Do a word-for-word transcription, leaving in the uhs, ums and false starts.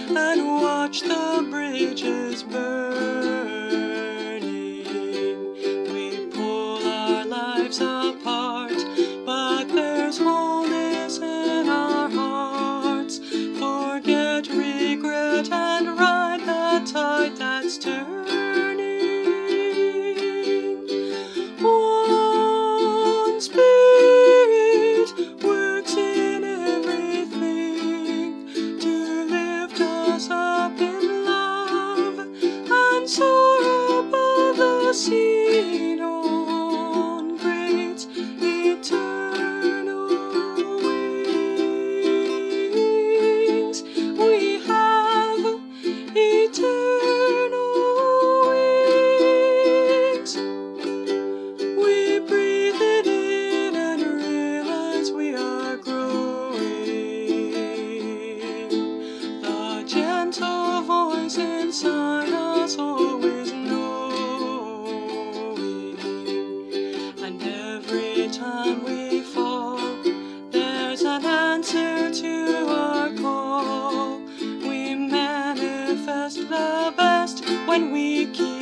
and watch the bridges burning. We pull our lives apart, but there's wholeness in our hearts. Forget regret and ride the tide that's turning. One Spirit works in everything to lift us up in love and soar above the scene on great eternal wings. We have eternal wings. We breathe it in and realize we are growing. The gentle voice inside us always knowing. And every time we fall, there's an answer to our call. We manifest the best when we keep